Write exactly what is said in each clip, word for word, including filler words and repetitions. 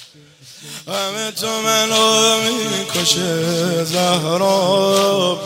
غم تو منو میکشه زهرا،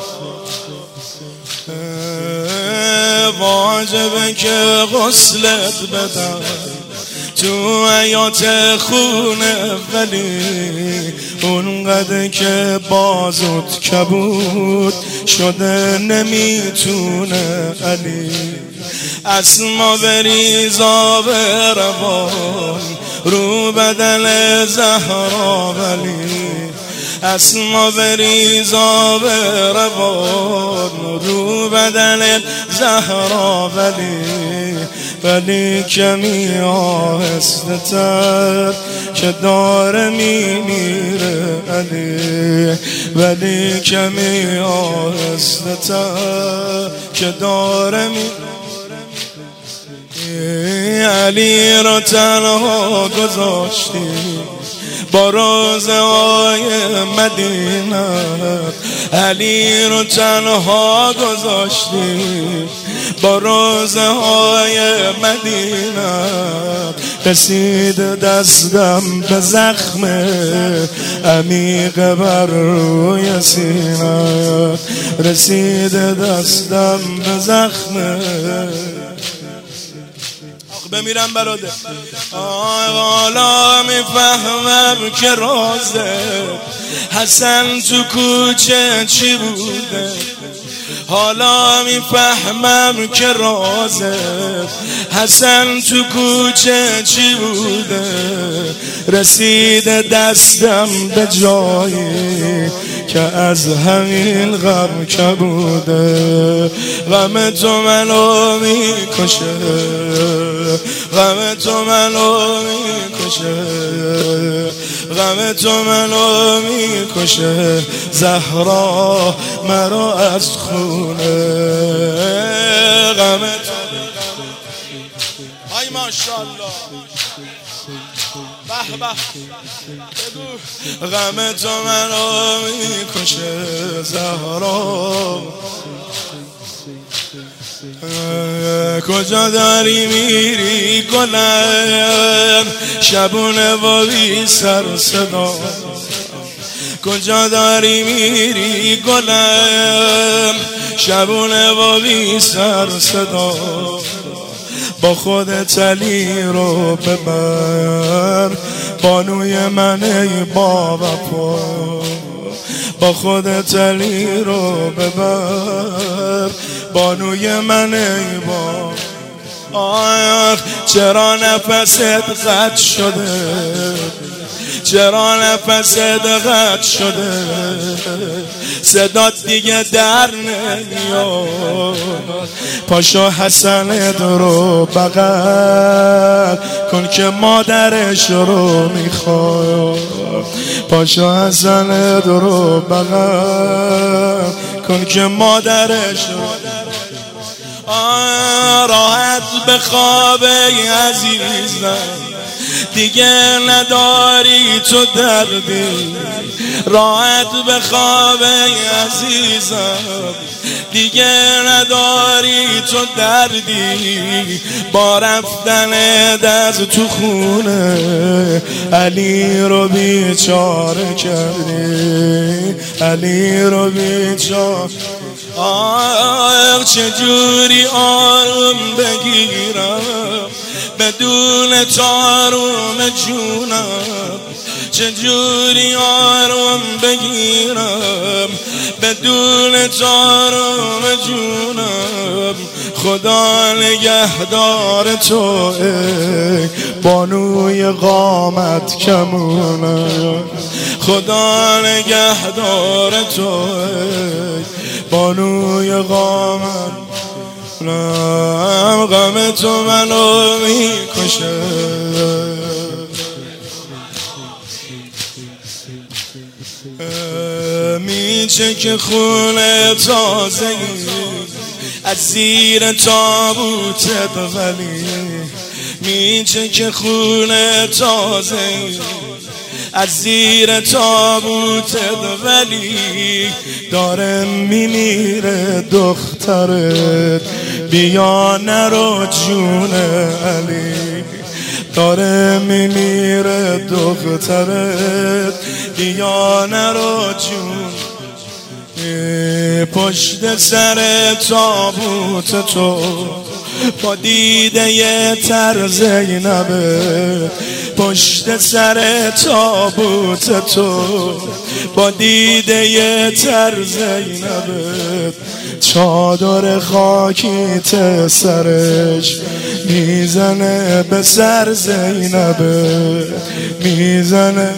واجبه که غسلت بدم تو حیات خونه، ولی اونقدر که بازوت کبود شده نمیتونه علی. اسما بریزا به روان رو بدن زهرا، ولی اسما بریزا به روان رو بدن زهرا، ولی ولی کمی آهسته تر که داره میمیره علی، ولی کمی آهسته تر که داره میمیره. علی رو تنها گذاشتی با روزه های مدینه، علی رو تنها گذاشتی با روزه های مدینه. رسید دستم به زخم عمیق بر روی سینه، رسید دستم به زخم. بمیرم براده حالا میفهمم که رازه حسن تو کوچه چی بوده، حالا میفهمم که رازه حسن تو کوچه چی بوده. رسید دستم به جایی که از همین غم که بوده. غم تو منو میکشه، غم تو منو میکشه، غم تو منو میکشه زهرا مرا از خونه. غم تو ای ماشاءالله به به، غم تو منو میکشه زهرا. کجا داری میری گلم شبونه و بی سر صدا، کجا داری میری گلم شبونه و بی سر صدا. با خودت علی رو ببر بانوی من ای با وفا، با خودت علی رو ببر بانوی من ای با. آخ چرا نفست قطع شده، چرا نفست قطع شده، صدات دیگه در نمیاد. پاشو حسنت رو بغل کن که مادرش رو میخواد، پاشو حسنت رو بغل کن که مادرش رو. راحت بخواب ای عزیزم دیگه نداری تو دردی، راحت بخواب ای عزیزم دیگه نداری تو دردی. با رفتن از تو خونه علی رو بیچاره کردی، علی رو بیچاره. آه چجوری آروم بگیرم بدون تاروم جونم، چجوری آروم بگیرم بدون تاروم جونم. خدا نگهدار تو ای بانوی قامت کمونم، خدا نگهدار تو ای بانوی قامت. غم تو منو میکشه، میچه که خونه تازه از زیر تابوتت، ولی میچه که خونه تازه از زیر تابوتت، ولی داره میمیره دخترت. بیا نرو جون علی، داره میمیره دخترت، بیا نرو جون پشت سر تابوت تو، با دیده ی تر زینبه پشت سر تابوت تو، با دیده ی تر زینبه چادر خاکیت سرش میزنه به سر زینبه، میزنه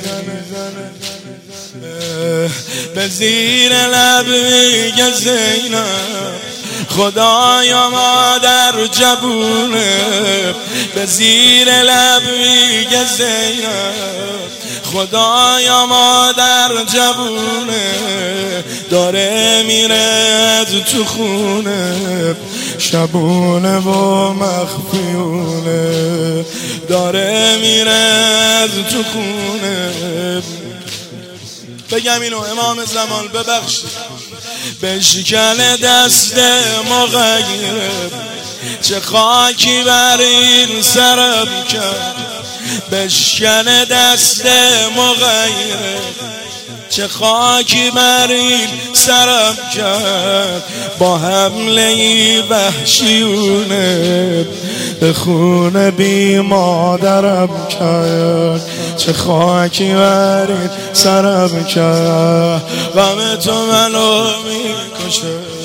به زیر لب میگه زینب خدایا مادر جوونه، به زیر لب میگه زینب خدایا مادر جوونه، داره میره تو خونه شبونه و مخفیونه، داره میره تو خونه. بگم اینو امام زمان ببخشید، بشکن دست مغیره چه خاکی بر این سرم کرد، بشکن دست مغیره چه خاکی بر این سرم کرد، با حمله وحشیونه به خون بی مادرم کرد، چه خاکی بر این سرم کرد، غم تو منو میکشه.